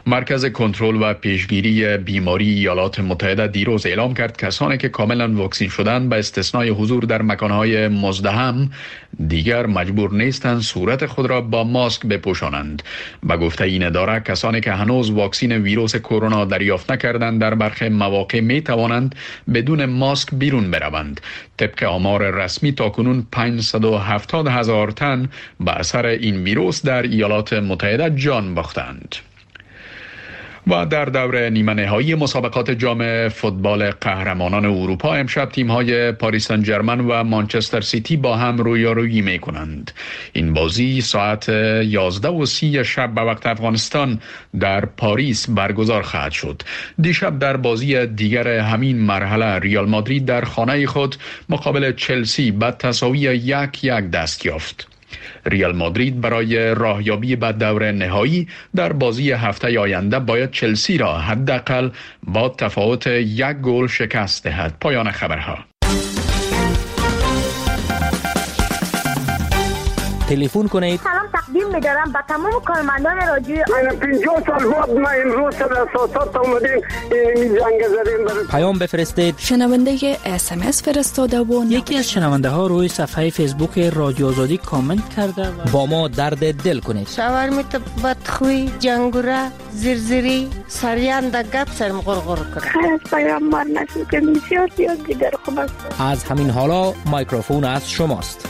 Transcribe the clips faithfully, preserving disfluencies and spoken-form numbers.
مرکز کنترل و پیشگیری بیماری ایالات متحده دیروز اعلام کرد کسانی که کاملا واکسین شدند به استثنای حضور در مکانهای مزدحم دیگر مجبور نیستند صورت خود را با ماسک بپوشانند. به گفته این اداره کسانی که هنوز واکسین ویروس کرونا دریافت نکردند در برخی مواقع می توانند بدون ماسک بیرون بروند. طبق آمار رسمی تاکنون پانصد و هفتاد هزار تن به اثر این ویروس در ایالات متحده جان باختند. و در دور نیمه نهایی مسابقات جام فوتبال قهرمانان اروپا امشب تیم‌های پاریس سن ژرمن و مانچستر سیتی با هم رویارویی می‌کنند. این بازی ساعت یازده و سی شب به وقت افغانستان در پاریس برگزار خواهد شد. دیشب در بازی دیگر همین مرحله ریال مادرید در خانه خود مقابل چلسی به تساوی یک یک دست یافت. ریال مادرید برای راهیابی به دور نهایی در بازی هفته آینده باید چلسی را حداقل با تفاوت یک گل شکست دهد. پایان خبرها. تلفن کنید. سلام تقدیم می‌دارم به تمام کارمندان رادیو. من پنجاه سال بود ما امروز در اساسات اومدیم این جنگ زدیم برای پیام بفرستید. شنونده اس ام اس فرستاده و یکی از شنونده ها روی صفحه فیسبوک رادیو آزادی کامنت کرده و با ما درد دل کنید. شاورمیت بدخوی جنگوره زرزری سریان د گپ سرم غرغر کرد. خیر پیام مار نشد که بسیار زیاد دیگر خوب است. از همین حالا میکروفون از شماست.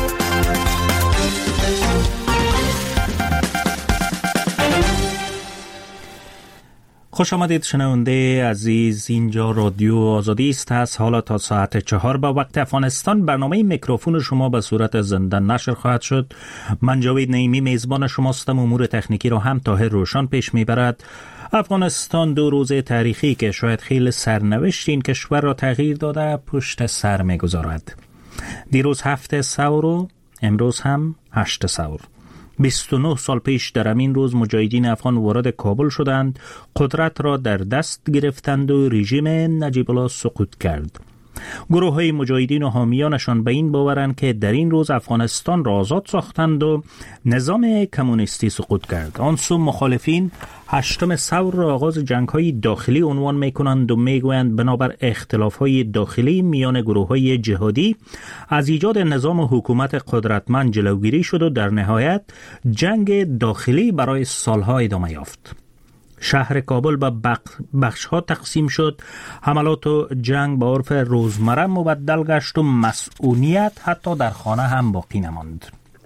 خوش آمدید شنونده عزیز، اینجا رادیو آزادی است. از حالا تا ساعت چهار با وقت افغانستان برنامه میکروفون شما به صورت زنده نشر خواهد شد. من جاوید نعیمی میزبان شماستم. امور تکنیکی رو هم طاهر روشن پیش میبرد. افغانستان دو روزه تاریخی که شاید خیلی سرنوشت این کشور را تغییر داده پشت سر میگذارد. دیروز هفت سور و امروز هم هشت سور. بیست و نه سال پیش در همین روز مجاهدین افغان وارد کابل شدند، قدرت را در دست گرفتند و رژیم نجیب الله سقوط کرد. گروه های مجاهدین و حامیانشان به این باورند که در این روز افغانستان را آزاد ساختند و نظام کمونیستی سقوط کرد. آن سو مخالفین هشتم ثور را آغاز جنگ های داخلی عنوان می کنند و می گویند بنابر اختلاف های داخلی میان گروه های جهادی از ایجاد نظام حکومت قدرتمند جلوگیری شد و در نهایت جنگ داخلی برای سالها ادامه یافت. شهر کابل به بخش ها تقسیم شد، حملات و جنگ به عرف روزمره مبدل گشت و مسئولیت حتی در خانه هم باقی نماند.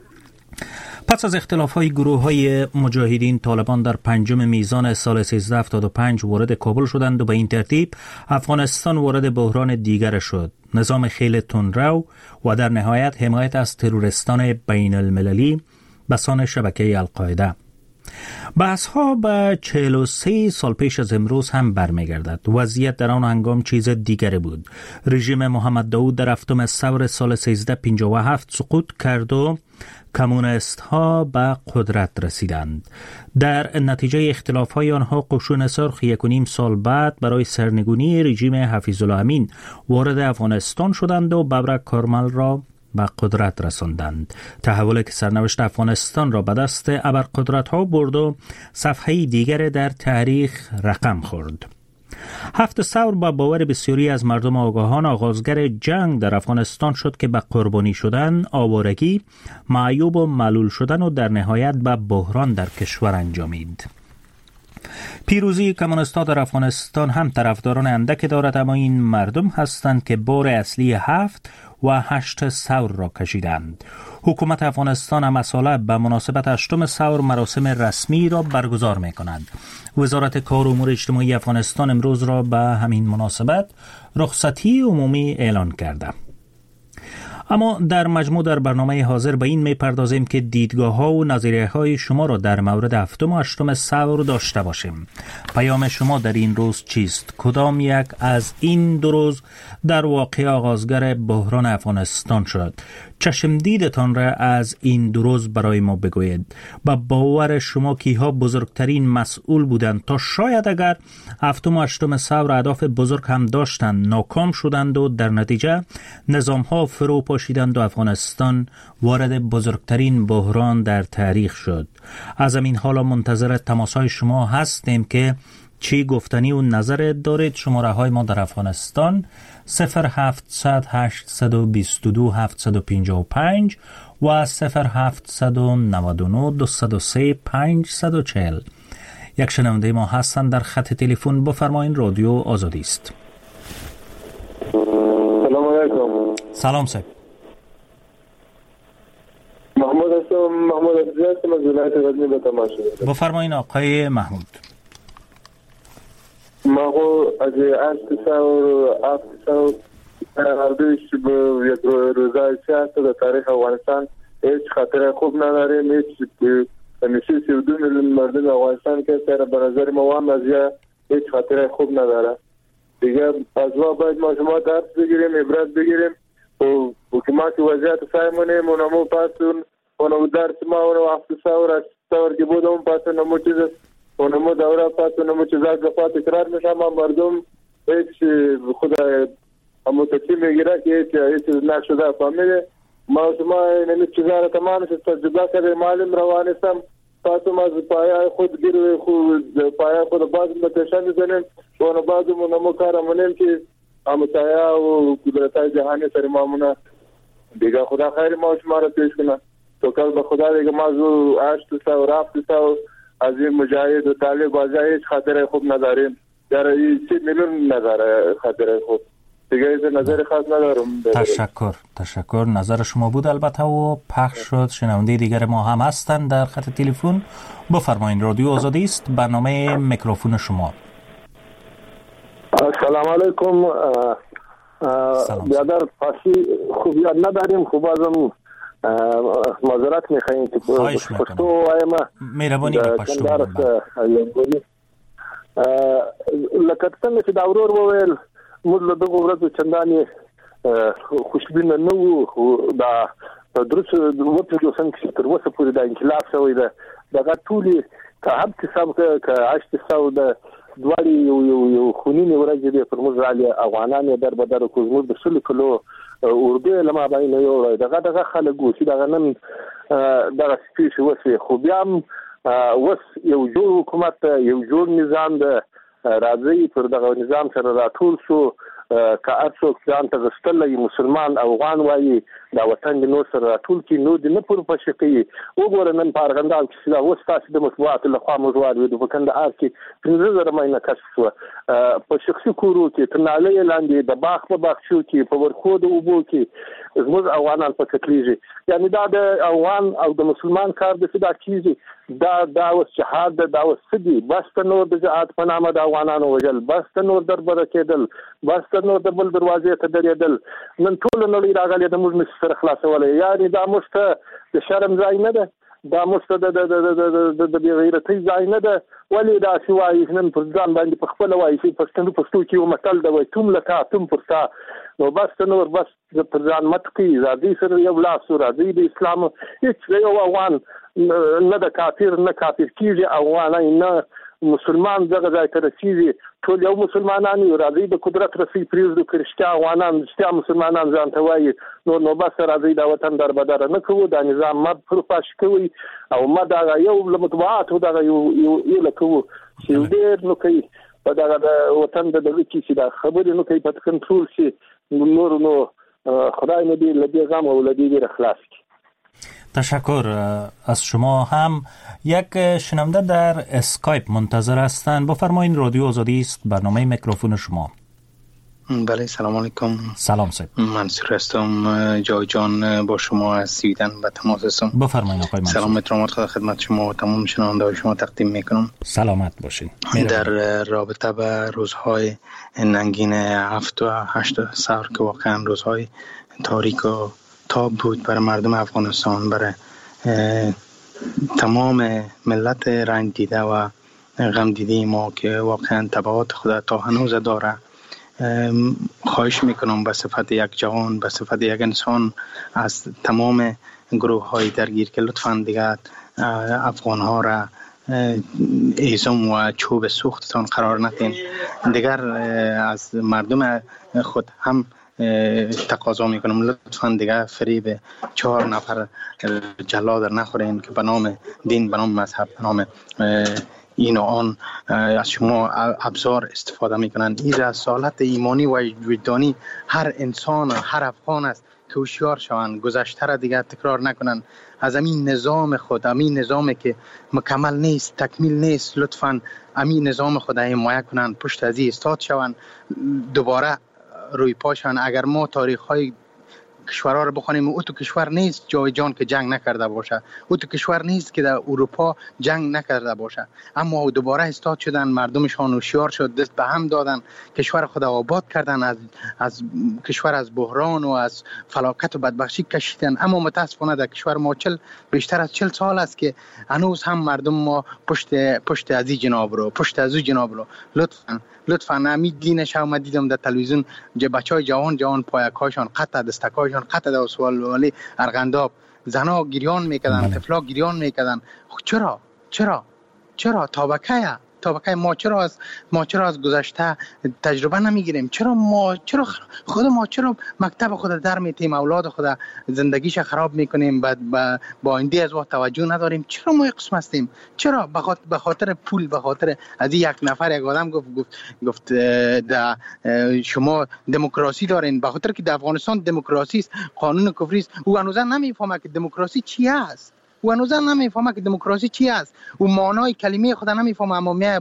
پس از اختلاف های گروه های مجاهدین، طالبان در پنجم میزان سال سیزده هفتاد و پنج وارد کابل شدند و به این ترتیب افغانستان وارد بحران دیگر شد. نظام خیلی تندرو و در نهایت حمایت از تروریستان بین المللی بسان شبکه القاعده. بحث ها به چهل و سه سال پیش از امروز هم برمیگردد. وضعیت در آن هنگام چیز دیگری بود. رژیم محمد داود در هفتم ثور سال سیزده پنجاه و هفت سقوط کرد و کمونیست ها به قدرت رسیدند. در نتیجه اختلاف های آنها قشون سرخ یک و نیم سال بعد برای سرنگونی رژیم حفیظ الله امین وارد افغانستان شدند و ببرک کارمل را به قدرت رساندند. تحولی که سرنوشت افغانستان را به دست ابرقدرت ها برد و صفحه دیگر در تاریخ رقم خورد. هفت ثور با باور بسیاری از مردم آگاهان آغازگر جنگ در افغانستان شد که به قربانی شدن، آوارگی، معیوب و معلول شدن و در نهایت به بحران در کشور انجامید. پیروزی کمونیست‌ها در افغانستان هم طرفداران اندک دارد، اما این مردم هستند که بار اصلی هفت و هشت ثور را کشیدند. حکومت افغانستان هم اصاله به مناسبت هشتم ثور مراسم رسمی را برگزار می کند. وزارت کار و امور اجتماعی افغانستان امروز را به همین مناسبت رخصتی عمومی اعلان کرده. اما در مجموع در برنامه حاضر به این می پردازیم که دیدگاه ها و نظریه های شما را در مورد هفتم و هشتم ثور داشته باشیم. پیام شما در این روز چیست؟ کدام یک از این دو روز در واقع آغازگر بحران افغانستان شد؟ چشم دیدتان را از این دو روز برای ما بگوید. با باور شما کیها بزرگترین مسئول بودند تا شاید اگر هفتم و هشتم ثور اهداف بزرگ هم داشتند ناکام شدند و در نتیجه نظام ها فرو پاشیدند و افغانستان وارد بزرگترین بحران در تاریخ شد. از همین حالا منتظر تماسهای شما هستیم که چی گفتنی و نظر دارید. شماره های ما در افغانستان صفر هفتصد هشتصد و بیست و دو هفتصد و پنجاه و پنج و صفر هفتصد و نود و نه دویست و سه پانصد و چهل. یک شنونده ما هستند در خط تلفن. بفرمایید، رادیو آزادی است. سلام علیکم. سلام صاحب. محمود هستم. محمود عزیز هستم از ولایت غزنی به تماس شدم. بفرمایید آقای محمود. ما خو از هشت سال هفت سال هر دویش به یک روزای سیاست در تاریخ افغانستان هیچ خطر خوب نداریم. هیچ نمیشه سی و دو میلیون مردم افغانستان که سر به نظر ما هم از هیچ خطر خوب نداره. دیگه از ما باید ما شما درس بگیریم، عبرت بگیریم و حکومت وضعیت سایمونیم و نمو پاسون و نمو درس ما و نمو هفت سال از سال که بودم پاسون نمو چیز و نمو دوره پاسون نمو چیزا دفعه تکرار میشم. مردم هیچ خود متکی میگیره که هیچ هیچ نشده فهمیده. ما شما این چیزا را تمام تجربه کردیم. معلم روانستم پاسم از پایه خود گیر خود پایه خود باز متشن میزنیم و بعضمون نمو کارمونیم که امتحایه و قدرتای جهانی سر مامونه. دیگه خدا خیر ما شما را پیش کنه. تو کل به خدا دیگه ما زو هشت سو رفت سو از این مجاهد و طالب بازه هیچ خاطر خوب نداریم. در این سی میلیون نداره خاطر خوب. دیگه از نظر خاص ندارم. تشکر تشکر نظر شما بود البته و پخش شد. شنونده دیگر ما هم هستند در خط تلفن. بفرمایید، رادیو آزادی است، برنامه میکروفون شما. السلام علیکم. بیادر پاسی خوب یاد نداریم. خوب ازم معذرت میخواییم که پشتو وایم. مهربانی به پشتو وایم. لکه څنګه چې دا ورور وویل موږ له دغه ورځو چندانې خوشبینه نه وو. دا درس وپېژو څنګه چې تر اوسه پورې دا انقلاب شوی ده دغه ټولې که هم حساب که هشت سو د دواړې یو یو یو خونینې ورځې دي پر موږ رالې افغانان یې در به در کړو. زموږ د شلو کلو اردو یې له مابین نه یوړی. دغه دغه خلک وو چې دغه نن دغسې پېښې وشوې. خو بیا هم اوس یو جوړ حکومت یو جوړ نظام ده. راځي پر دغه نظام سره راټول شو. که هر څوک ځان ته غښتلی مسلمان افغان وایي دا وطن د نور سره راټول کړي نو د نه پرپشه کوي. وګوره نن په ارغنداب کې دا اوس تاسې د مطبوعاتو لخوا موږ واورېدو په کندهار کې پنځه زره ماینه کشف شوه. په شخصي کورو کې تر نالۍ لاندې د باغ په باغچو کې په ورخو د اوبو کې زموږ افغانان په کتلېږي. یعنې دا د افغان او د مسلمان کار دی چې دا کېږي. دا دا اوس جهاد ده. دا اوس څه دي؟ بس ته نور د جهاد په نامه د افغانانو وژل، بس ته نور دربره کېدل، بس ته نور د بل دروازې ته درېدل. نن ټوله نړۍ راغلې ده موږ نشو سره خلاصولی. یعنې دا موږ ته د شرم ځای نه ده. دا موږ ته د بې غیرتۍ ځای نه ده. ولې داسې وایي نن پر ځان باندې په خپله وایي چې پښتنو پښتو کې یو متل ده وایي توم له تا توم پر تا. نو بس ته نور بس پر ځان مت کوي. راځئ سره یو لاس و راځئ د اسلام هېڅ یو افغان نه د کافر نه کافر کېږي. افغانۍ نه مسلمان دغه ځای ته رسېږي. ټول یو مسلمانان یو. راځئ د قدرت رسۍ پرېږدو. که رښتیا افغانان رښتیا مسلمانان ځان ته وایي نو نو بس راځئ دا وطن دربدره نه کوو. دا نظام مه پرپاش کوئ او مه دغه یو له مطبوعاتو دغه یو ایله کوو چې ډېر نو کوي په دغه د وطن د دغه کې چې دا خبرې نو کوي په کنټرول شي. نور نو خدای نه دې له دې غم او له دې ویره خلاص کړي. تشکر از شما. هم یک شنونده در اسکایپ منتظر هستند. بفرمایید، رادیو آزادی است، برنامه میکروفون شما. بله سلام علیکم. سلام صاحب. منصور هستم. جای جان با شما از سویدن به تماس هستم. بفرمایید آقای منصور. سلام احترامات خدمت شما و تمام شنونده‌های شما تقدیم میکنم. سلامت باشید. در رابطه به روزهای ننگین هفت و هشت سال که واقعا روزهای تاریک و تاب بود برای مردم افغانستان، برای تمام ملت رنج دیده و غم دیده ما که واقعا تبعات خود تا هنوز داره. خواهش میکنم به صفت یک جوان، به صفت یک انسان از تمام گروه های درگیر که لطفاً دیگر افغان ها را ایزم و چوب سوختتان قرار ندین. دیگر از مردم خود هم تقاضا میکنم لطفاً دیگه فریب چهار نفر جلاد نخورین که به نام دین، به نام مذهب، به نام این و آن از شما ابزار استفاده میکنن. این رسالت ایمانی و وجدانی هر انسان، هر افغان است که هوشیار شوند، گذشته را دیگه تکرار نکنن. از همین نظام خود، همین نظامی که مکمل نیست، تکمیل نیست، لطفاً همین نظام خود حمایت کنن، پشت از این استاد شوند، دوباره روی پاشن. اگر ما تاریخ های کشورها رو بخونیم، او تو کشور نیست جای جان که جنگ نکرده باشه، او تو کشور نیست که در اروپا جنگ نکرده باشه، اما دوباره استاد شدن، مردمشان هوشیار شد، دست به هم دادن، کشور خود آباد کردن، از از کشور از بحران و از فلاکت و بدبختی کشیدن. اما متاسفانه در کشور ما چل بیشتر از چل سال است که هنوز هم مردم ما پشت پشت از این جناب رو پشت از اون جناب رو لطفاً لطفاً امید دینش هم دیدم در تلویزیون بچهای جوان جوان پایکاشان قطع دستکاشان قطع در سوال ولی ارغنداب زنا گریان میکردن، طفلا گریان میکردن. چرا چرا چرا تابکه تابکه ما چرا از ما چرا از گذشته تجربه نمیگیریم؟ چرا ما چرا خود ما چرا مکتب خود در میتیم، اولاد خود زندگیش خراب میکنیم، بعد با با آینده از وقت توجه نداریم؟ چرا ما قسم هستیم؟ چرا به خاطر پول، به خاطر از یک نفر یک آدم گفت گفت گفت ده شما دموکراسی دارین، به خاطر که در افغانستان دموکراسی است، قانون کفری است. او هنوز نمیفهمه که دموکراسی چی است. او هنوز نمیفهمه که دموکراسی چی است. او معنای کلمه خود نمیفهمه. اما می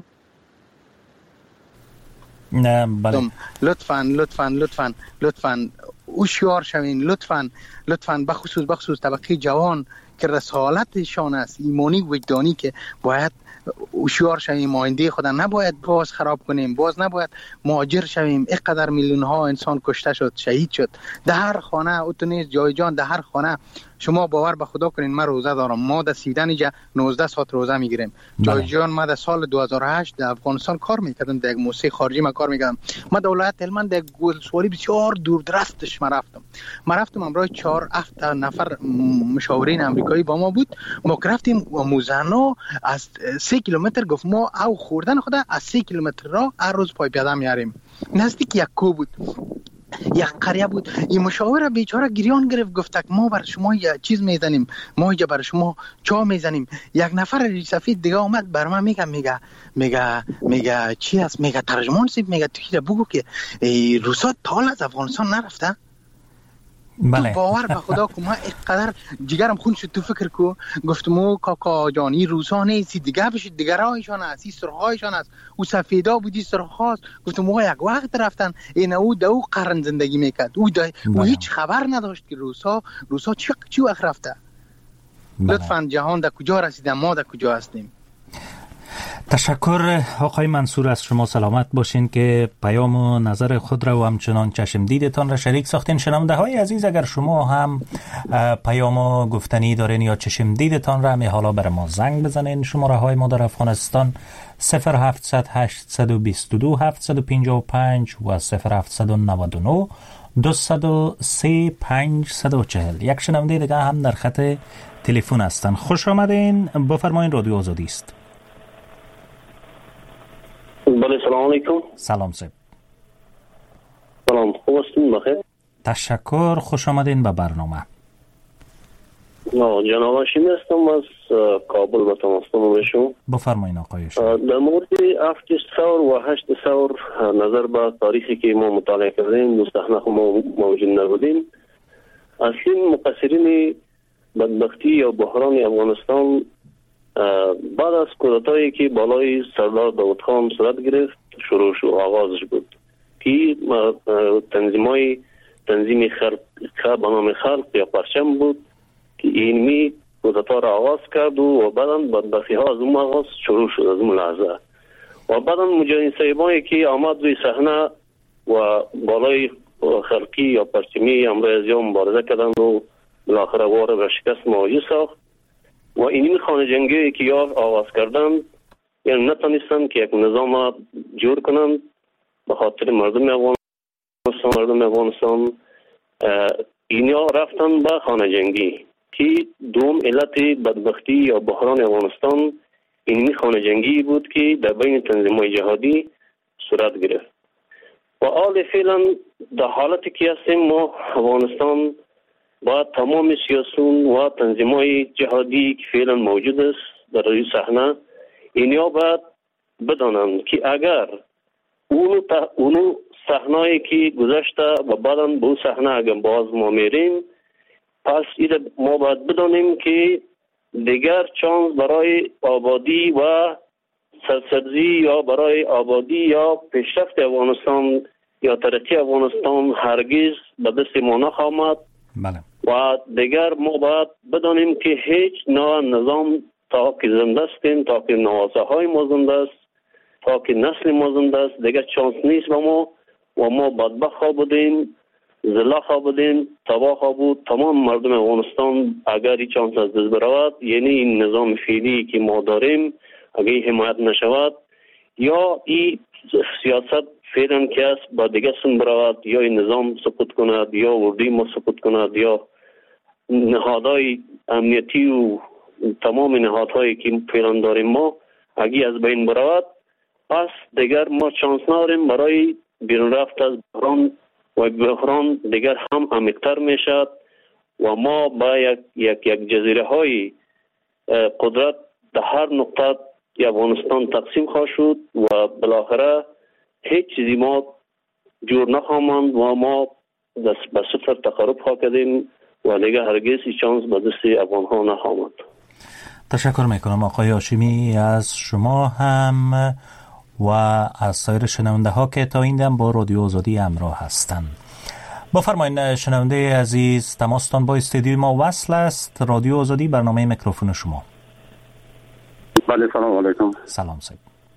نه بله. لطفاً لطفاً لطفاً لطفاً هوشیار شوین، لطفاً لطفاً بخصوص بخصوص طبقه جوان که رسالتشان است، ایمانی وجدانی، که باید هوشیار شویم، آینده خود نباید باز خراب کنیم، باز نباید مهاجر شویم. اینقدر میلیون ها انسان کشته شد، شهید شد در هر خانه. او تو نیست جای جان در هر خانه. شما باور به خدا کنین، من روزه دارم، ما در سیدن اینجا نوزده ساعت روزه میگیریم. جای جان ما در سال دو هزار و هشت در افغانستان کار میکردم، در موسسه خارجی ما کار میکردم. ما در ولایت هلمند در گلسواری بسیار دور درفتش ما رفتم ما رفتم امروز چهار هفت نفر مشاورین امریکایی با ما بود. ما رفتیم و موزانو از سه کیلومتر گفت ما او خوردن خدا از سه کیلومتر را هر روز پای پیاده میاریم. نزدیک یک کو بود، یک قریه بود. این مشاور بیچاره گریان گرفت، گفت ما بر شما یه چیز میزنیم، ما اینجا بر شما چا میزنیم. یک نفر ریش سفید دیگه اومد بر من میگه میگه میگه میگه چی است؟ میگه ترجمان سیب، میگه تو بگو که روسا تا از افغانستان نرفته. بله. تو باور به خدا که ما اینقدر جگرم خون شد. تو فکر کو گفتم او کاکا جان این روسا نیست، دیگه بشه دیگرایشان است، این سرخایشان است، او سفیدا بودی سرخاست. گفتم او یک وقت رفتن این او دو قرن زندگی میکرد، او او هیچ خبر نداشت که روسا روسا چی چی وقت رفته. لطفاً جهان در کجا رسیده، ما در کجا هستیم؟ تشکر آقای منصور، از شما سلامت باشین که پیام و نظر خود را و همچنان چشم دیدتان را شریک ساختین. شنونده های عزیز، اگر شما هم پیام و گفتنی دارین یا چشم دیدتان را می حالا بر ما زنگ بزنین. شماره های ما در افغانستان صفر هفتصد هشتصد و بیست و دو هفتصد و پنجاه و پنج و صفر هفتصد و نود و نه دویست و سه پانصد و چهل. یک شنونده دیگه هم در خط تلفن هستن. خوش آمدین، بفرمایین، رادیو آزادی است. بله سلام علیکم. سلام صاحب. سلام، خوب هستین؟ بخیر. تشکر، خوش آمدین به برنامه. جناب هاشمی هستم از کابل با تماس بشم. بفرمایین آقای هاشمی. در مورد هفت ثور و هشت ثور نظر به تاریخی که ما مطالعه کردیم مستحنق ما موجود نبودیم. اصلی مقصرین بدبختی یا بحران افغانستان بعد از کودتایی که بالای سردار داود خان صورت گرفت شروع شد، آغازش بود که تنظیمای تنظیم خلق به نام خلق یا پرچم بود که اینمی کودتا را آغاز کرد و بعدا بدبختی ها از اون آغاز شروع شد، از اون لحظه. و بعدا مجاهدین صاحبانی که آمد روی صحنه و بالای خلقی یا پرچمی امروز یا مبارزه کردند و بالاخره واره به شکست مواجه ساخت. و اینمی خانه جنگی که یا آغاز کردن یعنی نتونستن که یک نظام جور کنن به خاطر مردم افغانستان مردم افغانستان اینیا رفتن به خانه جنگی که دوم علت بدبختی یا بحران افغانستان اینمی خانه جنگی بود که در بین تنظیم‌های جهادی صورت گرفت. و حال فعلا در حالتی که هستیم ما افغانستان با تمام سیاسون و تنظیم‌های جهادی که فعلا موجود است در روی صحنه، اینیا باید بدانند که اگر اونو, تا اونو صحنه‌ای که گذشته و بعداً به اون صحنه اگر باز ما میریم، پس ما باید بدانیم که دیگر چانس برای آبادی و سرسبزی یا برای آبادی یا پیشرفت افغانستان یا ترقی افغانستان هرگز به دست ما نخواهد. بله. و دیگر ما باید بدانیم که هیچ نوع نظام تا که زنده استیم، تا که نوازه های ما زنده است، تا که نسل ما زنده است، دیگر چانس نیست به ما و ما بدبخت ها بودیم، زلا ها بودیم، تباه ها بود تمام مردم افغانستان اگر این چانس از دست برود. یعنی این نظام فعلی که ما داریم اگر حمایت نشود یا این سیاست فعلا که است با دیگه سن برود، یا این نظام سقوط کند یا اردوی ما سقوط کند یا نهادهای امنیتی و تمام نهادهایی که فعلا داریم ما اگه از بین برود، پس دیگر ما چانس نداریم برای بیرون رفت از بحران و بحران دیگر هم عمیق‌تر میشد و ما با یک یک یک جزیره های قدرت در هر نقطه افغانستان تقسیم خواهد شد و بالاخره هیچ چیزی ما جور نخواهد و ما دست به صفر تقرب خواهد کردیم و دیگه هرگز چانس به دست افغان ها نخواهد. تشکر میکنم آقای هاشمی از شما هم و از سایر شنونده ها که تا این دم با رادیو آزادی همراه هستند. بفرمایید شنونده عزیز، تماستان با استودیوی ما وصل است. رادیو آزادی، برنامه میکروفون شما. بله، سلام علیکم. سلام سید.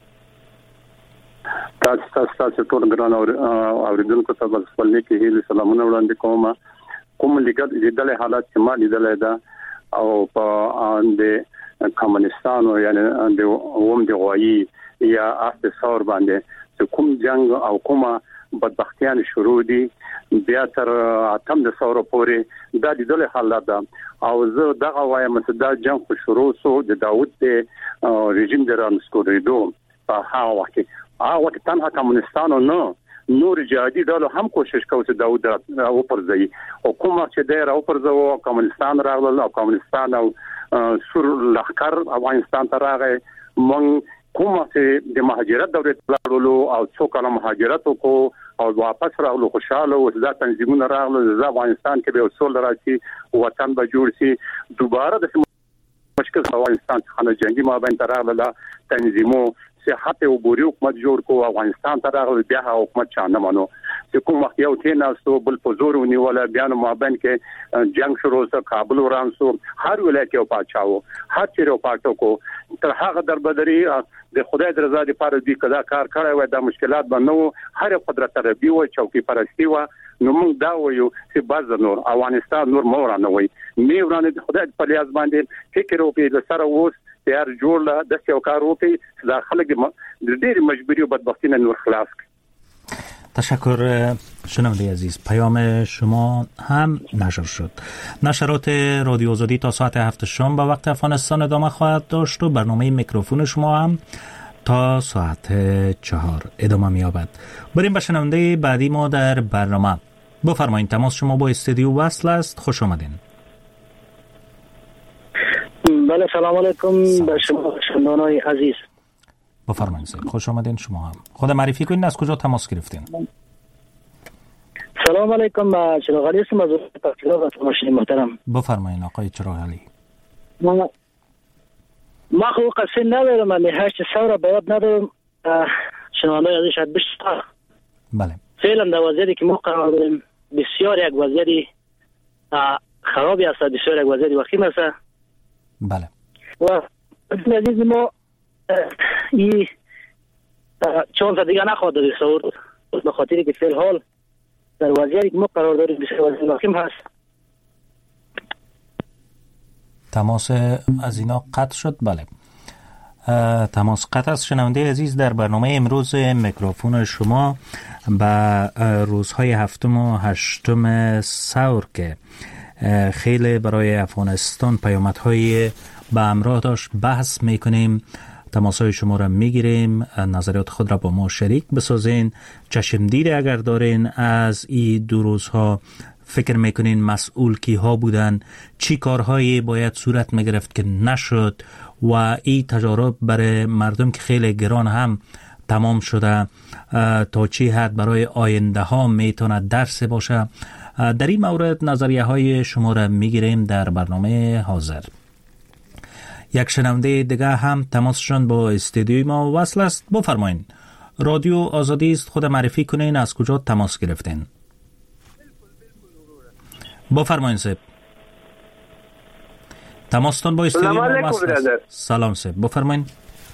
تاسو تاسو تاسو ټول ګران اوریدونکو ته بل خپل نیکی هیله سلامونه وړاندې کوم. کوم لیدل حالات چې ما لیدل ده او په د کمونستانو یعنی د اوم د غوایی یا اقتصاد باندې چې کوم جنگ او کومه بدبختیان شروع دي بیا تر اتم د ثوره پورې دا لیدل حالات ده او زه دغه وایم چې دا جنگ په شروع سو د داوود د رژیم دران سکوریدو په هغه وخت هغه وخت تنها کمونستانو نه نور جهادي ډلو هم کوشش کوي چې داوود او پرځي او کومه چې ډیر او پرځو کمونستان راغله او کمونستان او سور لخر افغانستان ته راغی. مونږ کومه چې د مهاجرت دورې تللو او څو کاله مهاجرت وکړو او واپس راغلو خوشاله او د تنظیمونو راغلو د افغانستان کې به اصول راشي وطن به جوړ شي. دوباره د مشکل افغانستان څخه جنگي مابین راغله تنظیمو صحت او بوري حکومت جوړ کو افغانستان ته راغلی بیا حکومت چانه مانو چې کوم وخت یو تیناستو بل پزور ونیول بیا نو مابین کې جنگ شروع سو کابل ورانسو هر ولایت یو پاچاو هر چیرې پاټو کو تر هغه دربدري د خدای د رضا لپاره دې کدا کار کړی و د مشکلات باندې هر قدرت ربي و چوکي پرستی و نو موږ دا وایو چې باز نور افغانستان نور مورانه وي می ورانه د خدای په لیاز باندې فکر او په سره ووس تیار جوړ لا د څو کار وکي دا خلک د ډېر مجبوری او بدبختی نه نور خلاص. تشکر شنونده عزیز. پیام شما هم نشر شد. نشرات رادیو آزادی تا ساعت هفت شام به وقت افغانستان ادامه خواهد داشت و برنامه میکروفون شما هم تا ساعت چهار ادامه می‌یابد. بریم به شنونده بعدی ما در برنامه. بفرمایید، تماس شما با استودیو وصل است. خوش آمدین. بله، سلام علیکم به شما شنوندگان عزیز. بفرمایید سید، خوش آمدین. شما هم خود معرفی کنید، از کجا تماس گرفتین؟ سلام علیکم، با چراغ علی هستم از پاکستان. تماشای محترم بفرمایید آقای چراغ علی. ما ما خو قصه ندارم، من هشت سال باید ندارم. شنوندگان عزیز شاید بیشتر بله فعلا در وضعیتی که ما قرار داریم بسیار یک وضعیت خرابی است، بسیار یک وضعیت وخیم است. بله و عزیز ما این چون دیگه نخواهد داری سورد به خاطری که فعل حال در وضعیتی که ما قرار داریم بسیار وضعیت وخیم هست. تماس از اینا قطع شد. بله تماس قطع است. شنونده عزیز، در برنامه امروز میکروفون شما به روزهای هفتم و هشتم ثور که خیلی برای افغانستان پیامدهای به همراه داشت بحث میکنیم تماسهای شما را میگیریم، نظریات خود را با ما شریک بسازین. چشمدید اگر دارین از این دو روزها، فکر میکنین مسئول کی ها بودن، چی کارهایی باید صورت میگرفت که نشد و این تجارب برای مردم که خیلی گران هم تمام شده تا چی حد برای آینده ها میتونه درس باشه. در این مورد نظریه های شما را میگیریم در برنامه حاضر. یک شنونده دیگه هم تماسشان با استودیوی ما وصل است. بفرمایین. رادیو آزادی است، خود معرفی کنین، از کجا تماس گرفتین؟ بفرمایین صاحب. تماستان با استودیوی ما وصل است. سلام صاحب، بفرمایین.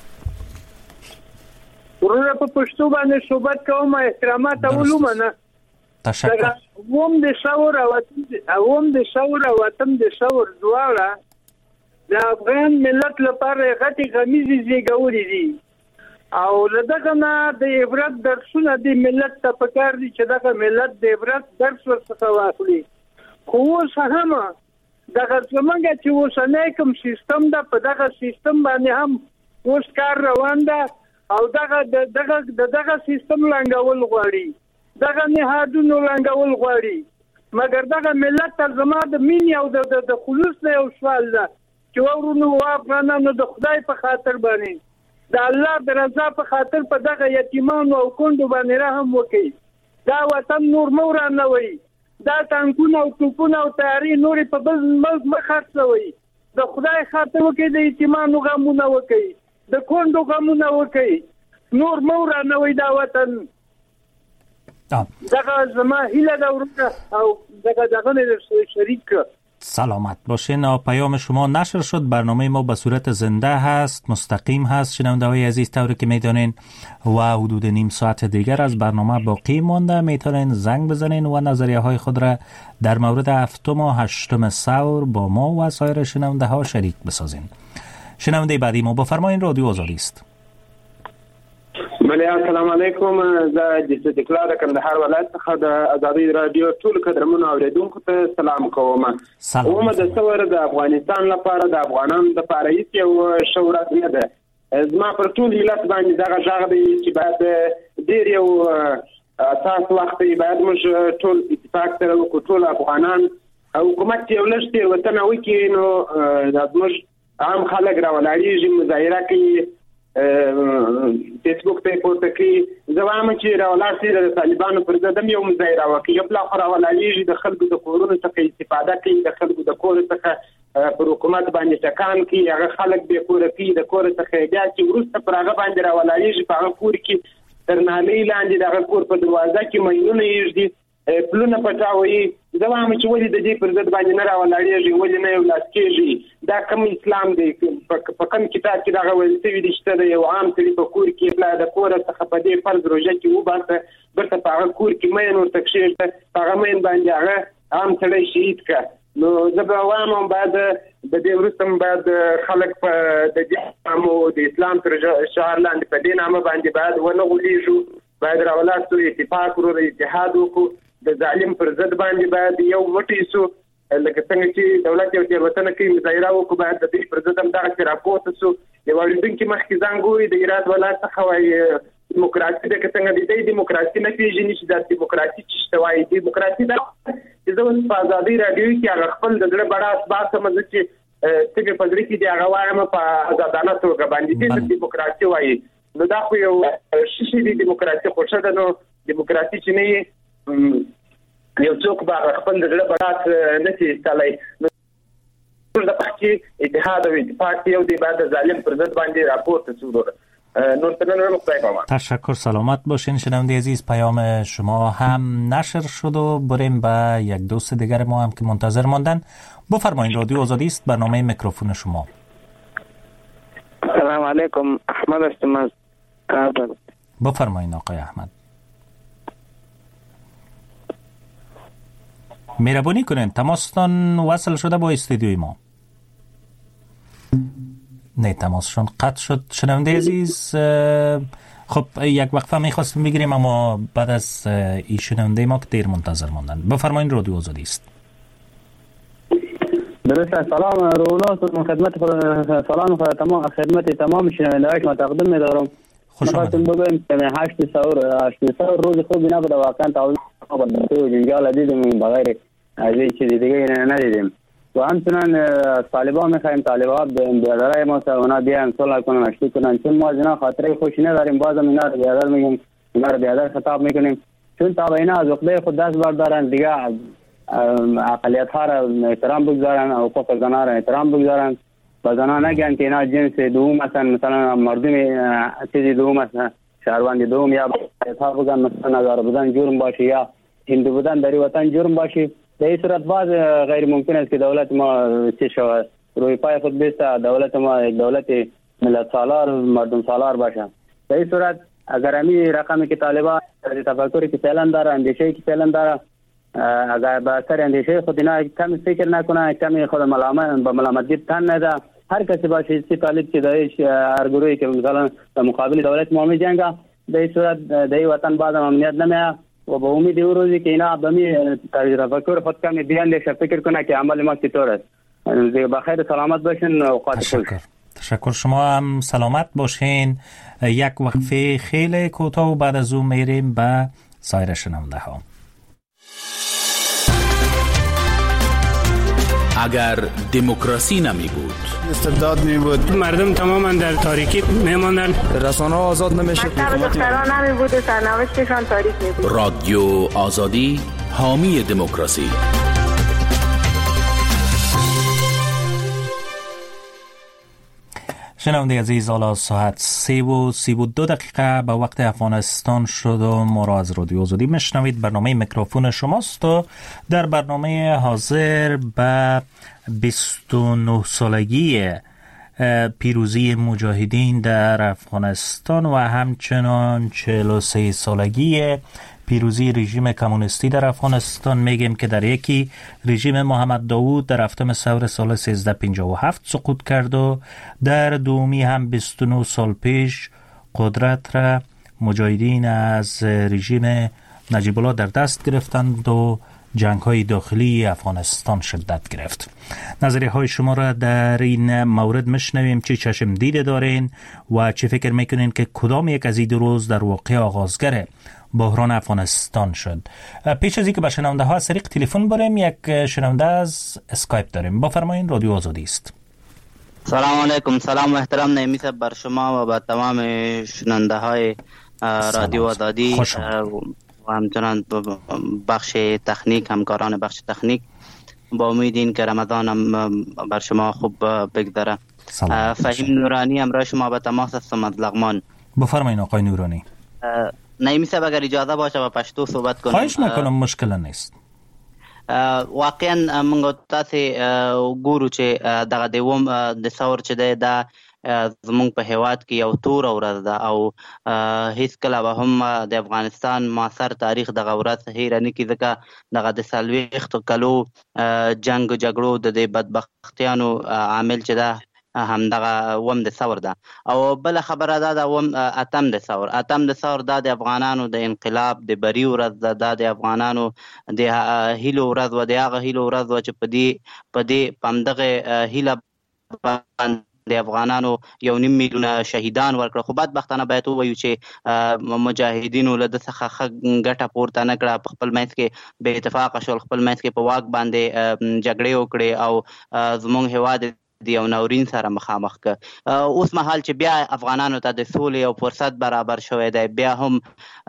ورونه په پښتو باندې صحبت کوم، احترامات اولومه نه. تشکر. ووم د ثور او ووم د ثور او اتم د ثور دواړه د افغان ملت لپاره غټي غمیزي زیږولې دي او لدغه نه د عبرت درسونه د ملت ته پکار دي چې دغه ملت د عبرت درس ورڅخه واخلي. خو اوس هم دغه څنګه چې اوسنۍ کوم سیستم ده، په دغه سیستم باندې هم اوس کار روان ده او دغه دغه دغه سیستم لنګول غواړي، دغه نهادونو لنګول غواړي. مګر دغه ملت ته زما د مين او د خلوص نه یو سوال ده چې ورونو افغانانو د خدای په خاطر باندې د الله د رضا په خاطر په دغه یتیمانو او کندو باندې رحم وکړي. دا وطن نور مور نه وي، دا تانکونه او توپونه او تیاری نور په بل ملک مخاطوي. د خدای خاطر وکړي، د یتیمانو غمونه وکړي، د کندو غمونه وکړي، نور مور نه وي دا وطن. دغه زما هیله دا ورته او دغه دغه نه شریک. سلامت باشین. پیام شما نشر شد. برنامه ما به صورت زنده هست، مستقیم هست. شنونده های عزیز، طوری که میدانین و حدود نیم ساعت دیگر از برنامه باقی مانده، میتونین زنگ بزنین و نظریه های خود را در مورد هفتم و هشتم ثور با ما و سایر شنونده ها شریک بسازین. شنونده بعدی ما بفرمایین. رادیو آزادی است. بله، السلام علیکم. زه د استقلال کندهار ولایت څخه د ازادي رادیو ټول قدرمنو اوریدونکو ته سلام کوم. اومه د څور د افغانستان لپاره د افغانانو د لپاره هیڅ یو شورت نه ده. زما پر ټول ملت باندې دغه ژغ دی چې باید ډیر یو اساس وخت باید موږ ټول اتفاق سره وکړو، ټول افغانان او حکومت یو لږ تیر وطن وکړي. نو د موږ عام خلک راولاړېږي، مظاهره کوي، فیسبوک ته پورته کوي. زه وایم چې راولاړ شي د طالبانو پر ضد هم یو مظاهره وکړي. یو بل خو راولاړېږي، د خلکو د کورونو څخه استفاده کوي، د خلکو د کور څخه پر حکومت باندې ټکان کوي، هغه خلک بې کوره کوي، د کور څخه بیا چې وروسته پر هغه باندې راولاړېږي، په هغه کور کې تر نالۍ لاندې د هغه کور په دروازه کې ماینونه یږدي، پلونه پټاوي. زه وایم چې ولې د دې پر ضد باندې نه راولاړېږي، ولې نه یو لاس کېږي؟ دا کوم اسلام دی؟ په کوم کتاب کې دغه ویل شوي دي چې د یو عام سړي په کور کې پلا د کوره څخه په دې فرض روژه کې وباسه، بیرته په هغه کور کې مین ورته کښېږده، په هغه مین باندې هغه عام سړی شهید کړه. نو زه به وایم باید د دې وروسته هم باید خلک په د دې نامو د اسلام تر شعار لاندې په دې نامه باندې باید ونه غولېږو، باید راولاړ شو، اتفاق وکړو، اتحاد وکړو، د ظالم پر ضد باندې باید یو موټی شو. لکه څنګه چې دولت یو تېروتنه کوي، مظاهره وکړو، باید د دې پر ضد هم دغسې راپورته شو. یو اورېدونکي مخکې زنګ ووایي د هرات ولایت څخه وایي دیموکراسي ده، که څنګه د دې دیموکراسي نه پېژني چې دا دیموکراسي څه ته وایي. دیموکراسي دا چې زه اوس په ازادۍ راډیو کې هغه خپل د زړه بړاس باسم، زه چې څه مې په زړه کې دي هغه وایم په ازادانه توګه باندې، دې ته دیموکراسي وایي. نو دا خو یو څه شی دی دیموکراسي، خو ښه ده. نو دیموکراسي چې نه یې یو څوک به خپل د زړه بړاس نه شي ایستلی. نو د پخې اتحاد او اتفاق یو دی، باید د ظالم پر ضد باندې راپورته شو. تشکر. سلامت باشین. شنونده عزیز، پیام شما هم نشر شد و بریم به یک دوست دیگر ما هم که منتظر ماندن. بفرمایید. رادیو آزادی است، برنامه میکروفون شما. سلام علیکم. احمد هستم از کابل. بفرمایید آقای احمد. مهربانی کنین تماستان وصل شده با استودیوی ما. نه، تماسشون قطع شد. شنونده عزیز، خب یک وقفه میخواستیم بگیریم اما بعد از این شنونده ما که دیر منتظر ماندن. بفرمایید. رادیو آزادی است. درسته. سلام رونا، خدمت سلام تمام خدمت تمام شنوندگان ما تقدیم می‌دارم. خواستم بگویم که هشت سور هشت سور روز خوبی نبوده واقعا. تا تو جنجال دیدیم بغیر از این چیز دیگه ندیدیم. و همچنان طالبان می‌خوایم طالبان بیادرای ما اونا بیان صلح کنن اشتی کنن، چون ما از اینا خاطره خوشی نداریم. بازم اینا رو بیادر میگیم، اینا رو بیادر خطاب میکنیم، چون تا اینا از عقده خود دست بردارن دیگه اقلیت ها را احترام بگذارن، حقوق زنان را احترام بگذارن و زنان نگن که اینا جنس دوم هستن، مثلا مردم چیزی دوم هستن، شهروند دوم، یا اقلیت ها بگن مثلا نظاره بودن جرم باشه یا هندو بودن در وطن جرم باشه. در این صورت باز غیر ممکن است که دولت ما چه شود روی پای خود بیسته، دولت ما یک دولت ملت سالار مردم سالار باشه. در این صورت اگر امی رقمی که طالبان تفکری که فعلا داره، اندیشه که فعلا داره، اگر به اثر اندیشه خود اینا کمی فکر نکنه، کمی خود ملامت به ملامتی تن نده، هر کسی باشه چه طالب که دایش هر گروهی که مثلا در مقابل دولت ما میجنگه، در این صورت در این وطن بعد امنیت نمیه و به امید او روزی که اینا به می تفکر خود کمی بیاندیشه فکر کنه که عمل ما چطور است. بخیر سلامت باشین. اوقات خوش. تشکر. شما هم سلامت باشین. یک وقفه خیلی کوتاه و بعد از اون میریم به سایر شنونده ها. اگر دموکراسی نمی بود، استبداد می بود، مردم تماما در تاریکی می ماندن، رسانه ها آزاد نمی شد، دختران نمی بود، سرنوشتشان تاریک می بود. رادیو آزادی حامی دموکراسی. شنونده عزیز، حالا ساعت سه و سی و دو دقیقه به وقت افغانستان شد و ما را از رادیو آزادی میشنوید. برنامه میکروفون شماست و در برنامه حاضر به بیست و نه سالگی پیروزی مجاهدین در افغانستان و همچنان چهل و سه سالگی پیروزی رژیم کمونیستی در افغانستان میگیم که در یکی رژیم محمد داوود در هفتم ثور سال سیزده پنجاه و هفت سقوط کرد و در دومی هم بیست و نه سال پیش قدرت را مجاهدین از رژیم نجیب الله در دست گرفتند و جنگ های داخلی افغانستان شدت گرفت. نظریه های شما را در این مورد مشنویم. چه چشم دیده دارین و چه فکر میکنین که کدام یک از این دو روز در واقع آغازگر بحران افغانستان شد؟ پیش از اینکه به شنونده ها از طریق تلفن بریم، یک شنونده از اسکایپ داریم. بفرمایید، رادیو آزادی است. سلام علیکم. سلام و احترام نمیسه بر شما و به تمام شنونده های رادیو آزادی و همچنان بخش تکنیک، همکاران بخش تکنیک. با امید این که رمضان هم بر شما خوب بگذره. فهیم نورانی همراه شما به تماس هستم از لغمان. بفرمایید آقای نورانی. نمیسه اگر اجازه باشه با پشتو صحبت کنم. خواهش میکنم، مشکل نیست. واقعا موږ تاسې ګورو چې دغه دوم د ثور چې دی دا زمونږ په هیواد کې یو توره ورځ ده او هیڅ کله به هم د افغانستان معاصر تاریخ دغه ورځ هیره نه کړي، ځکه دغه د څلوېښتو کلو جنګ جګړو د دې بدبختیانو عامل چې ده همدغه وم د ثور ده. او بل خبره ده د وم اتم د ثور اتم د ثور دا د افغانانو د انقلاب د بری ورځ ده، دا د افغانانو د هیلو ورځ و، د هغه هیلو ورځ و چې په دې په دې په همدغه هیله باندې د افغانانو یو نیم میلیونه شهیدان ورکړه. خو بدبختانه باید ووایو چې مجاهدینو له ده څخه ښه ګټه پورته نه کړه، په خپل منځ کې بې اتفاقه شول، خپل منځ کې په واک باندې جګړې وکړې او زموږ هیواد د یو ناورین سره مخامخ که. اوس مهال چې بیا افغانانو ته د سولې او فرصت برابر شوی دی، بیا هم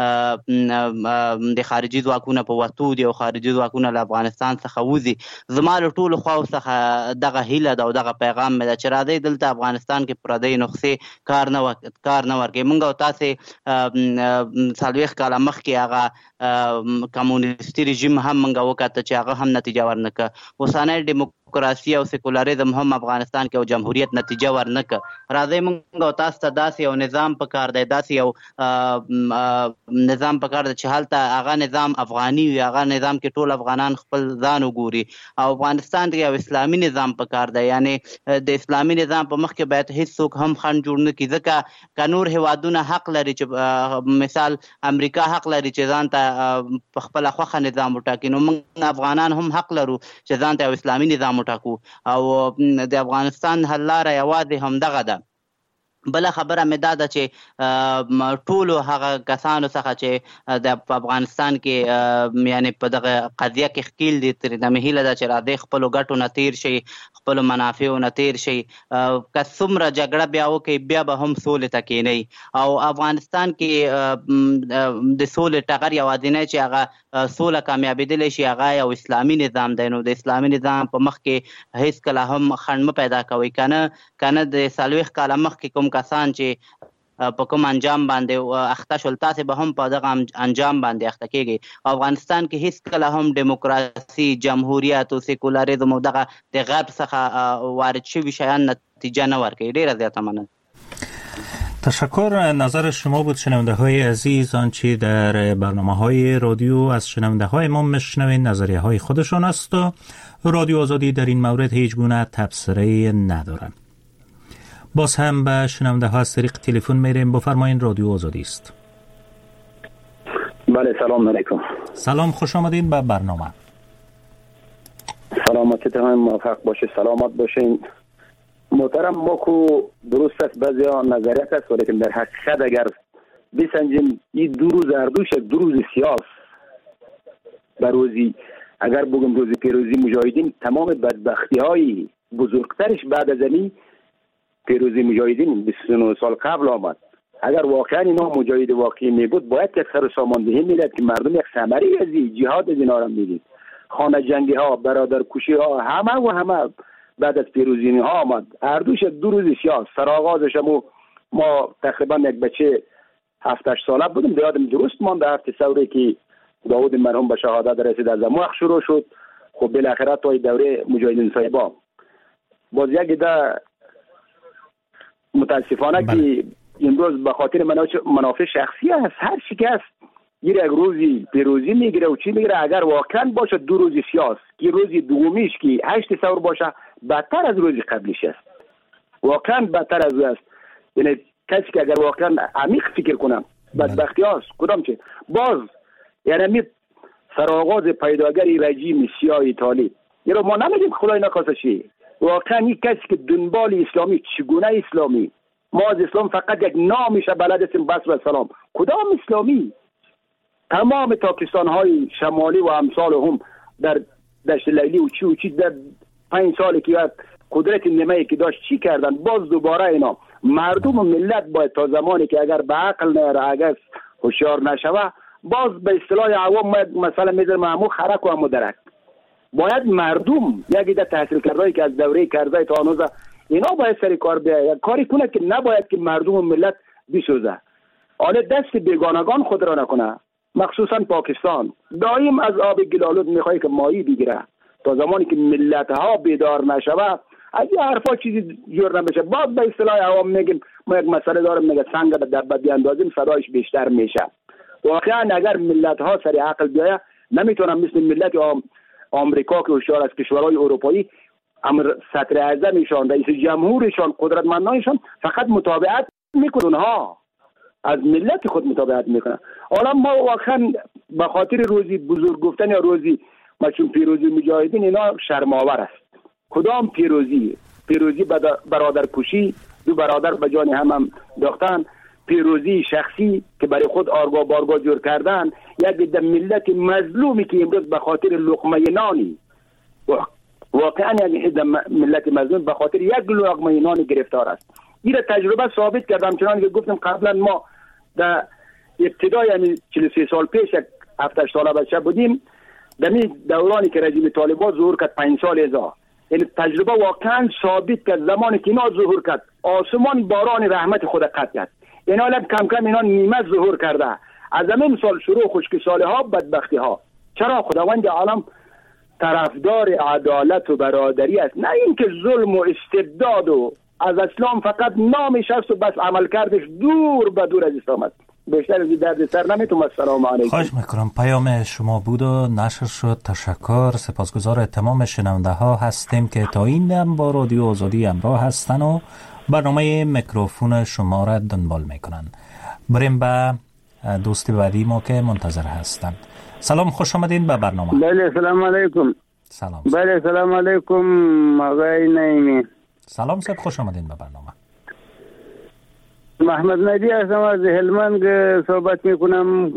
د خارجي ځواکونه په وتو دي او خارجي ځواکونه له افغانستان څخه وځي. زما له ټولو خواو څخه دغه هیله ده او دغه پیغام مې ده چې راځئ دلته افغانستان کې پردۍ نسخې کار نه کار نه ورکوي. موږ او تاسې څلوېښت کاله مخکې هغه کمونیستي رژیم هم موږ وکاته چې هغه هم نتیجه ورنه کړه. اوسنی ډیموکراسي او سیکولریزم هم افغانستان کې او جمهوریت نتیجه ورنه کړه. راځئ موږ او تاسو ته داسې یو نظام پکار دی، داسې یو نظام پکار دی چې هلته هغه نظام افغاني وي، هغه نظام کې ټول افغانان خپل ځان وګوري. او افغانستان کې یو اسلامي نظام پکار دی، یعنی د اسلامي نظام په مخ کې باید هیڅوک هم خنډ جوړ نه کړي، ځکه که نور هیوادونه حق لري چې مثال امریکا حق لري چې ځان ته په خپله خوښه نظام وټاکي، نو موږ افغانان هم حق لرو چې ځان ته یو اسلامي نظام نظام وټاکو او د افغانستان حل لاره یوازې همدغه ده. بل خبره مې دا ده چې ټولو هغه کسانو څخه چې د افغانستان کې یعنی په دغه قضیه کې ښکیل دي ترې نه هیله ده چې راځي خپلو ګټو نه تیر شي، خپلو منافعو نه تیر شي. که څومره جګړه بیا وکړي بیا به هم سولې ته کینی او افغانستان کې د سولې ټغر یوازینی چې هغه سوله کامیابېدلی شي هغه یو اسلامي نظام دی. نو د اسلامي نظام په مخ کې هیڅکله هم خنډ مه پیدا کوئ. کنه کنه د څلوېښت کاله مخکې کوم کسان چې په کوم انجام باندې اخته شول تاسې به هم په دغه انجام باندې اخته کېږئ. افغانستان کې هیڅ کله هم دیموکراسي، جمهوریت او سیکولاریزم او دغه د غرب څخه وارد شوي شیان نتیجه نه ورکوي. ډېره زیاته مننه. تشکر. نظر شما بود شنونده های عزیز. آنچه در برنامه های رادیو از شنونده های ما میشنوید نظریه های خودشان است و رادیو آزادی در این مورد هیچ گونه تبصره ندارد. باز هم به شنونده ها از طریق تلفن میریم. بفرمایید رادیو آزادی است. بله سلام علیکم. سلام، خوش آمدید به برنامه. سلامتیتون موفق باشه، سلامت باشین. محترم ما کو درست است بعضی ها نظریت است ولیکن در حقیقت اگر بسنجیم این دو روز اردوش دو روز سیاس بر روزی اگر بگم روز پیروزی مجاهدین تمام بدبختی های بزرگترش بعد از این پیروزی مجاهدین بیست و نه سال قبل آمد. اگر واقعا اینا مجاهد واقعی می بود باید که سر ساماندهی میلد که مردم یک ثمره از جهاد از اینا را میدید. خانه جنگی ها، برادر کشی ها، همه و همه بعد از پیروزی ها آمد. اردوش دو روز سیاس سرآغازش ما ما تقریبا یک بچه هفت هشت ساله بودیم. یادم درست ماند هفت ثوره که داود مرحوم به شهادت رسید از اموخ شروع شد. خب بالاخره تا دوره مجاهدین صاحبا باز یک ده متاسفانه که امروز به خاطر منافع شخصی است هر چی که است یک روزی پیروزی میگیره و چی میگیره. اگر واقعا باشه دو روز سیاس که روزی دومیش که هشت ثور باشه بدتر از روزی قبلیش است، واقعا بدتر از روز است. یعنی کسی که اگر واقعا عمیق فکر کنم بدبختی هاست کدام چه باز یعنی می سرآغاز پیداگری رژیم سیاه طالب یعنی ما نمیدیم خدای نخواسته چی واقعا این کسی که دنبال اسلامی چگونه اسلامی ما از اسلام فقط یک نامش بلد هستیم بس و سلام. کدام اسلامی؟ تمام پاکستان های شمالی و امثال هم در دشت لیلی و چی و چی در پنج سالی که قدرت نیمه‌ای که داشت چی کردن؟ باز دوباره اینا مردم و ملت باید تا زمانی که اگر به عقل نیاره اگر هوشیار نشوه باز به اصطلاح عوام مثلا میذاره معمو خرک و همو درک باید مردم یکی در تحصیل کردهایی که از دوره کرده تا هنوز اینا باید سری کار بیاید کاری کنه که نباید که مردم و ملت بسوزه. حالا دست بیگانگان خود را نکنه، مخصوصا پاکستان دائم از آب گلالود میخواد که مایی بگیره تا زمانی که ملت ها بیدار نشوه از این حرفا چیزی جور نمیشه. بعد به اصطلاح عوام میگیم ما یک مسئله داریم میگه سنگ به دبه بیاندازیم صدایش بیشتر میشه. واقعا اگر ملت ها سری عقل بیاید نمیتونن مثل ملت آمریکا که هوشیار از کشورهای اروپایی امر صدر اعظمشان رئیس جمهورشان قدرتمندانشان فقط متابعت میکنن ها از ملت خود متابعت میکنن. حالا ما واقعا به خاطر روزی بزرگ گفتن یا روزی مثلا پیروزی مجاهدین اینا شرم‌آور است. کدام پیروزی؟ پیروزی برادر کشی، دو برادر به جان هم هم داختن، پیروزی شخصی که برای خود آرگا بارگا جور کردن، یک در ملت مظلومی که امروز به خاطر لقمه نانی واقعا یک ملت مظلوم به خاطر یک لقمه نانی گرفتار است. این تجربه ثابت کردم چنانکه گفتم قبلا ما در ابتدای یعنی چهل و سه سال پیش یک هفت ساله بچه بودیم در دورانی که رژیم طالبان ظهور کرد پنج سال ازا یعنی تجربه واقعا ثابت کرد زمانی که اینا ظهور کرد آسمان باران رحمت خود قطع کرد. اینا الان کم کم اینا نیمه ظهور کرده از همین سال شروع خشکی ساله ها بدبختی ها. چرا خداوند عالم طرفدار عدالت و برادری است، نه اینکه ظلم و استبداد و از اسلام فقط نامش است و بس عمل کردش دور به دور از اسلام است. بیشتر از درد سر نمیتونم. السلام علیکم. خواهش میکنم. پیام شما بود و نشر شد. تشکر. سپاسگزار تمام شنونده ها هستیم که تا این دم با رادیو آزادی همراه هستن و برنامه میکروفون شما را دنبال میکنن. بریم به دوست بعدی ما که منتظر هستن. سلام، خوش آمدین به برنامه. بله سلام علیکم. سلام. بله سلام علیکم آقای نعیمی. سلام صاحب، خوش آمدین به برنامه. محمد نبی هستم از هلمند صحبت میکنم.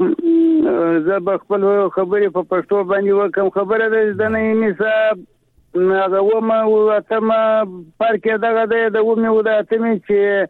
زه به خپل خبرې په پښتو باندې وکم. خبره ده د نعیمي صاحب هغه ومه و اتمه پارک دغه دی د ومې و د اتمې چې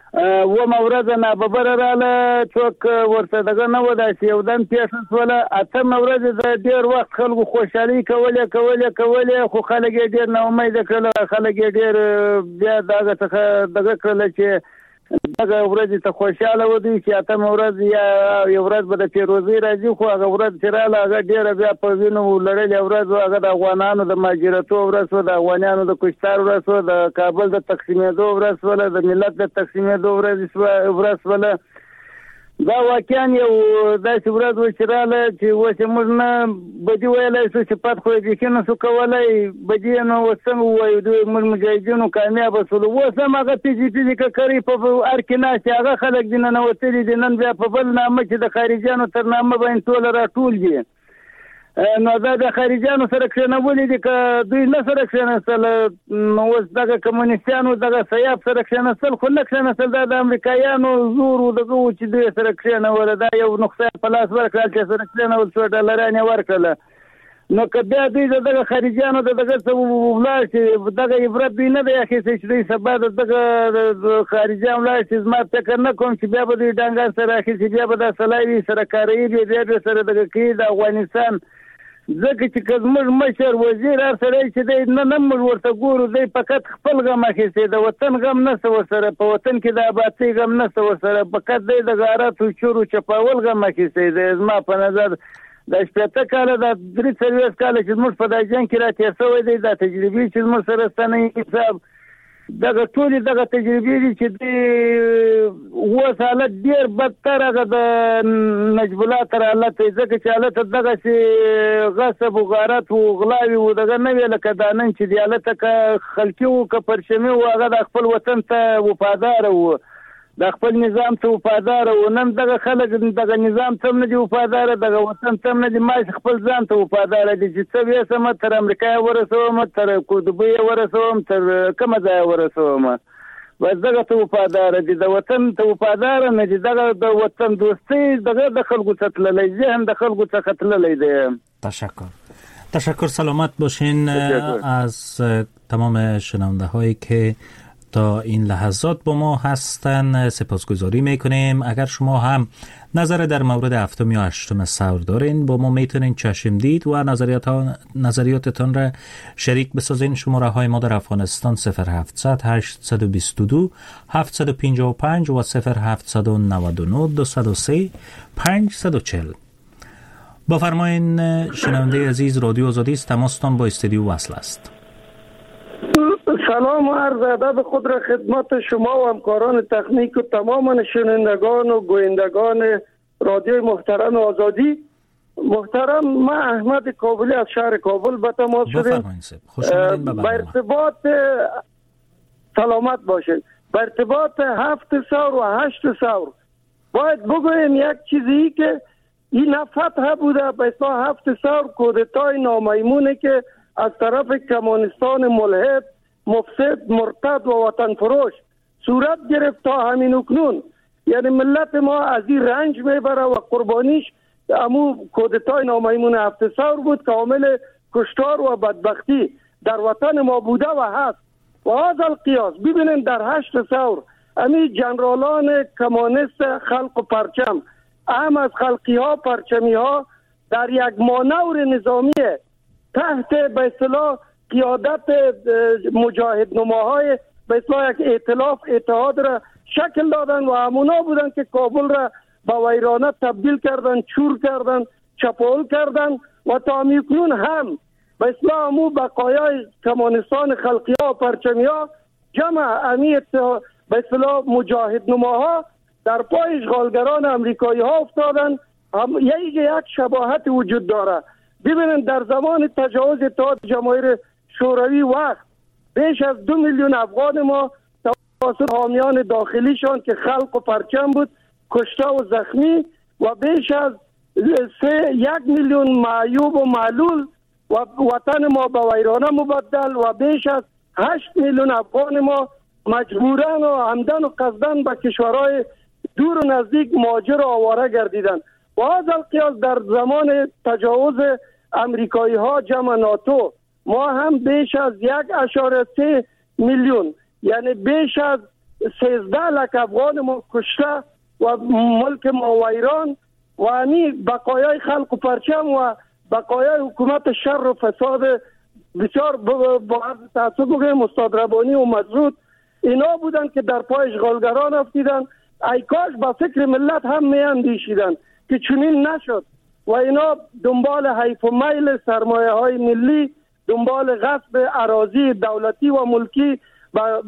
ومه ورځ ناببره راله څوک ورته دغه نه و داسې یو دم پېښه شوله. اتمه ورځ د ډېر وخت خلکو خوشحالي کولې کولې کولې خو خلک یې ډېر ناامیده کړله. خلک یې ډېر بیا دغه څخه دغه کړله چې دغه ورځ ته خوشاله ودی چې اتمه ورځ یا یو ورځ به د پیروزي راځي، خو هغه ورځ چې راله هغه ډېره بیا په وینو لړلې ورځ وه. هغه د افغانانو د مهاجرتو ورځ وه، د افغانیانو د کشتار ورځ وه، د کابل د تقسیمېدو ورځ وله، د ملت د تقسیمېدو ورځ وله. دا واقعا یو داسې ورځ وه چې راله چې اوس یې موږ نه بدي ویلی شو، صفت خو یې بیخي نه شو کولی. بدي یې نو اوس څنګه ووایو دوی موږ مجاهدینو کامیابه شولو. اوس هم هغه پیجي پیجي ککرۍ په هر کې ناست دي، هغه خلک دي ننوتلي دي. نن بیا په بل نامه چې د خارجیانو تر نامه باندې ټوله راټول دي. نو دا د خارجیانو سره کښېنولي دي که دوی نه سره کښېنستل. نو اوس دغه کمونیستیانو دغه سیاف سره کښېنستل خو نه کښېنستل، دا د امریکایانو زور و دغه و چې دوی سره کښېنوله. دا یو نقصه په لاس ورکړل چې سره کښېنول شو، ډالران یې ورکړله. نو که بیا دوی د دغه خارجیانو د دغه څه ولاړ شي، دغه عبرت دوی نه دی اخیستی چې دوی سبا د دغه خارجیان ولاړ شي. زما فکر نه کوم چې بیا به دوی ډانګان سره اخیستي، بیا به دا سلاوي سره کاروي، بیا به سره دغه کوي د افغانستان. ځکه چې که زموږ مشر وزیر هر سړی چې دی نه نه موږ ورته ګورو، دی فقط خپل غم اخیستی، د وطن غم نشته ورسره، په وطن کې د آبادۍ غم نشته ورسره، فقط دی د غاراتو چورو چپاول غم اخیستی دی. زما په نظر دا شپېته کاله دا درې څلوېښت کاله چې زموږ په دا جنګ کې را تېر شوی دی، دا تجربې چې زموږ سره شته نه حساب دغه ټولې دغه تجربې دي چې دی اوس حالت ډېر بدتر هغه د نجیب الله تر حالت دی. ځکه چې حالت دغسې غصب و غارت و غلاوي و دغه نه وې لکه دا نن چې دی حالت که خلقي و که پرچمي و هغه د خپل وطن ته وفاداره و، د خپل نظام ته وفاداره و. نن دغه خلک دغه نظام ته هم نه دي وفاداره، دغه وطن ته هم نه دي، ما خپل ځان ته وفاداره دي چې څه ویسم تر امریکا یې ورسوم، تر دوبۍ یې ورسوم، تر کومه ځای یې ورسوم، بس دغه ته وفاداره دي. د وطن ته وفاداره نه دي. دغه د وطن دوستۍ دغه د خلکو څخه تللی، ذهن د خلکو څخه تللی دی. تشکر تشکر سلامت باشین از تمام شنونده هایی که تا این لحظات با ما هستن. سپاسگزاری میکنیم. اگر شما هم نظر در مورد هفتم یا هشتم ثور دارین با ما میتونین چشم دید و نظریات نظریاتتان را شریک بسازین. شماره های ما در افغانستان صفر هفتصد هشتصد و بیست و دو هفتصد و پنجاه و پنج و صفر هفتصد و نود و نه دویست و سه پانصد و چهل. بفرمایین شنونده عزیز، رادیو آزادی است، تماستان با استودیو وصل است. سلام و عرض ادب خود را خدمت شما و همکاران تکنیک و تمام شنوندگان و گویندگان رادیوی محترم آزادی. محترم، ما احمد کابلی از شهر کابل به تماس شدیم. به ارتباط سلامت باشید. به ارتباط هفت ثور و هشت ثور باید بگویم یک چیزی که این فتح بوده به اصطلاح هفت ثور کودتای نامیمونه که از طرف کمونیستان ملحد مفسد مرتد و وطن فروش صورت گرفت تا همین اکنون. یعنی ملت ما از این رنج میبره و قربانیش امو کودتای نامیمون هفت ثور بود که عامل کشتار و بدبختی در وطن ما بوده و هست. و هذا القیاس ببینید در هشت ثور امی جنرالان کمونیست خلق و پرچم اهم از خلقی ها پرچمی ها در یک مانور نظامی تحت به اصطلاح قیادت مجاهد نماهای به اصطلاح یک ائتلاف اتحاد را شکل دادن و همونا بودن که کابل را به ویرانه تبدیل کردن، چور کردن، چپاول کردن و تا میکنون هم به اصطلاح همو بقایای کمونیستان خلقی ها و پرچمی ها جمع امی به اصطلاح مجاهد نماها در پای اشغالگران امریکایی ها افتادن. هم یک یک شباهت وجود داره. ببینید در زمان تجاوز اتحاد جماهیر شوروی وقت بیش از دو میلیون افغان ما توسط حامیان داخلیشان که خلق و پرچم بود کشته و زخمی و بیش از سه یک میلیون معیوب و معلول و وطن ما به ویرانه مبدل و بیش از هشت میلیون افغان ما مجبورن و عمدن و قصدن به کشورهای دور و نزدیک مهاجر و آواره گردیدن. و از القیاس در زمان تجاوز امریکایی ها جمع ناتو ما هم بیش از یک اشاره سه میلیون یعنی بیش از سیزده لک افغان ما کشته و ملک ما ویران و همی بقایای خلق و پرچم و بقایای حکومت شر و فساد بسیار با عرض تاسف بگویم استاد ربانی و مجرود اینا بودن که در پای اشغالگران افتیدن. ای کاش با فکر ملت هم می اندیشیدن که چنین نشد و اینا دنبال حیف و میل سرمایه های ملی، دنبال غصب اراضی دولتی و ملکی و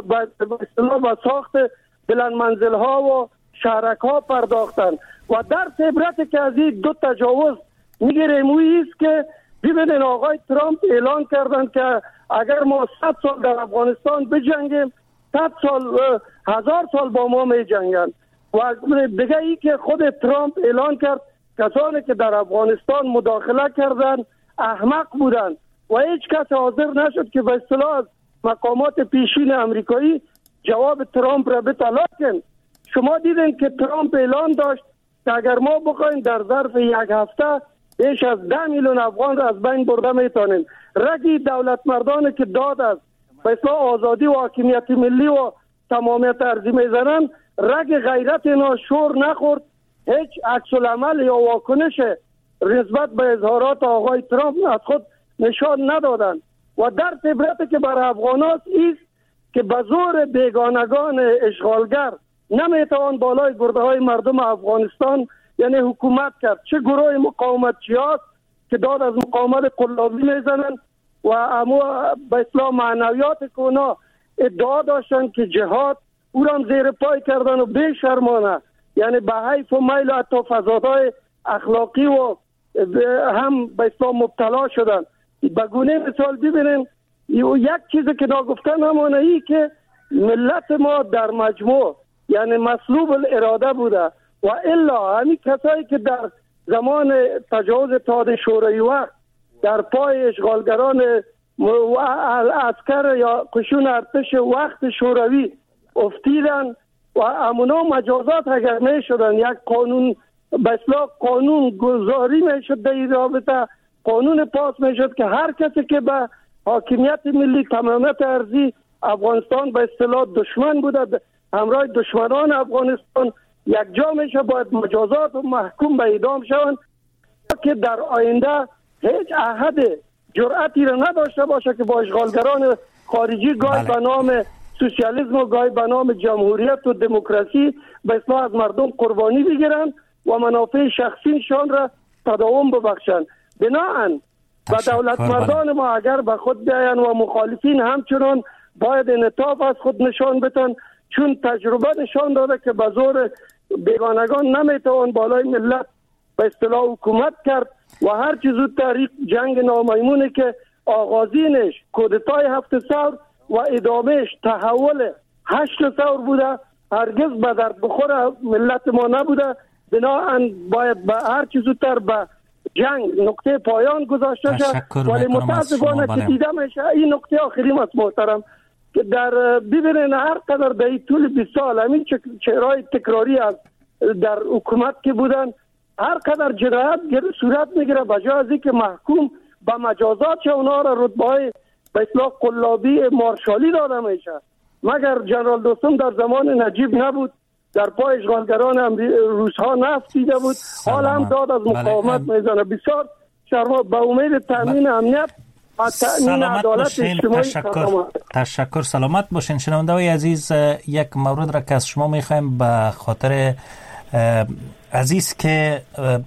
با ساخت بلند منزل ها و شهرک ها پرداختن. و در عبرت که از این دو تجاوز میگیریم اوی است که ببینین آقای ترامپ اعلان کردن که اگر ما صد سال در افغانستان بجنگیم صد سال هزار سال با ما می جنگن. و دیگه ای که خود ترامپ اعلان کرد کسانی که در افغانستان مداخله کردن احمق بودن و هیچ کس حاضر نشد که به اصطلاح از مقامات پیشین امریکایی جواب ترامپ را بتلاکن. شما دیدین که ترامپ اعلان داشت که اگر ما بخوایم در ظرف یک هفته بیش از ده میلیون افغان را از بین برده میتونیم. رگی دولت مردانی که داد است به اصطلاح آزادی و حاکمیت ملی و تمامیت ارضی میزنن رگ غیرت اینا شور نخورد، هیچ عکس العمل یا واکنش نسبت به اظهارات آقای ترامپ از خود نشان ندادن. و در عبرت که برای افغاناست است که به زور بیگانگان اشغالگر نمیتوان بالای گرده های مردم افغانستان یعنی حکومت کرد. چه گروه مقاومتچی هاست که داد از مقاومت قلابی میزنن و اما به اصطلاح معنویات که اونا ادعا داشتن که جهاد او را زیر پای کردن و بی شرمانه یعنی به حیف و میل حتی فسادهای اخلاقی و هم به اصطلاح مبتلا شدن. به گونه مثال ببینیم یک چیزی که ناگفتن همانه ای که ملت ما در مجموع یعنی مسلوب الاراده بوده و الا همین کسایی که در زمان تجاوز اتحاد شوروی وقت در پای اشغالگران و عسکر یا قشون ارتش وقت شوروی افتیدن و امونا مجازات اگر می شدن یک قانون به اصطلاح قانون گذاری می شد در این رابطه قانون پاس می شد که هر کسی که به حاکمیت ملی تمامیت ارضی افغانستان به اصطلاح دشمن بوده همراه دشمنان افغانستان یک جا میشه باید مجازات و محکوم به اعدام شوند که در آینده هیچ احد جرأتی را نداشته باشه که با اشغالگران خارجی گاهی به نام سوسیالیسم و گاهی به نام جمهوریت و دموکراسی به اصطلاح از مردم قربانی بگیرن و منافع شخصیشان را تداوم ببخشند. بناهن و دولت مردان ما اگر به خود بیاین و مخالفین همچنان باید انعطاف از خود نشان بدن چون تجربه نشان داده که به زور بیگانگان نمیتوان بالای ملت به اصطلاح حکومت کرد و هر چیز زودتر جنگ نامیمونه که آغازینش کودتای هفت ثور و ادامهش تحول هشت ثور بوده هرگز به درد بخور ملت ما نبوده. بناهن باید به هر چیز زودتر به جنگ نقطه پایان گذاشته شد ولی متاسفانه که دیده میشه این نقطه آخرین است محترم که در ببینین هر قدر در این طول بیست سال همین چهرهای تکراری از در حکومت که بودن هر قدر جنایت صورت میگیره بجای از اینکه محکوم به مجازات شه اونا را رتبه‌های به اصطلاح قلابی مارشالی داده میشه. مگر جنرال دوستم در زمان نجیب نبود در پای اشغالگران روس ها نفت دیده بود حال هم داد از مقاومت میزنه. بسیار شرما به امید تامین امنیت سلامت باشین. تشکر تشکر سلامت باشین. شنونده‌های عزیز یک مورد را که از شما میخوایم به خاطر عزیز که